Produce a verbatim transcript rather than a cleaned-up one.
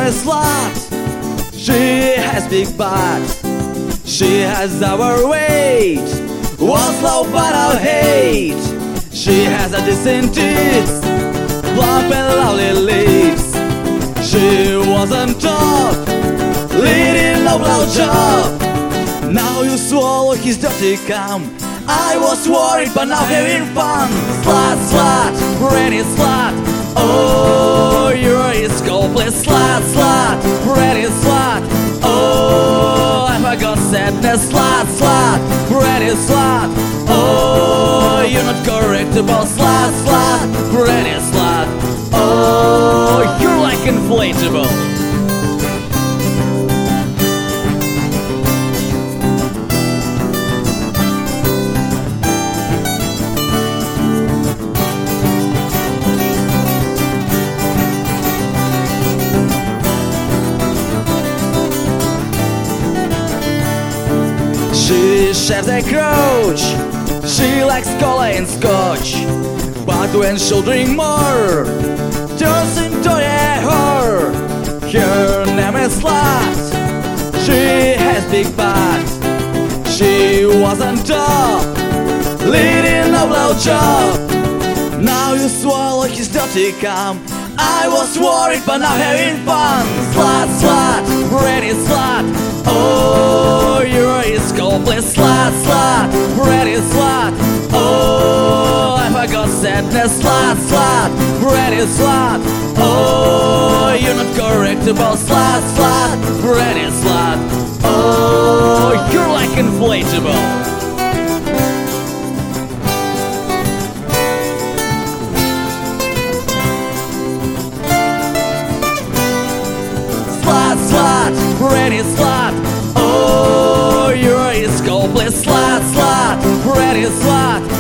is slut. She has big butt. She has our weight. Was love but our hate. She has a decent teeth, plump and lovely lips. She wasn't tough, leading a blowjob. Now you swallow his dirty cum. I was worried but now having fun. Slut, slut, pretty slut. Oh, you're a scopeless slut, slut, pretty slut. Oh, I forgot sadness, slut, slut, pretty slut. Oh, you're not correctable, slut, slut, pretty slut. Oh, you're like inflatable. She shaves a crotch. She likes cola and scotch. But when she'll drink more, turns into a whore. Her name is Slut. She has big butt. She wasn't tough, leading a blowjob. Now you swallow his dirty cum. I was worried but now having fun. Slut, slut, pretty slut. Oh, you're a scopeless slut, slut, pretty slut. Oh, I forgot sadness, slut, slut, pretty slut. Oh, you're not correctable, slut, slut, pretty slut. Oh, you're like inflatable. Slut, slut, pretty slut. Oh, you're a scopeless slut, slut, pretty slut.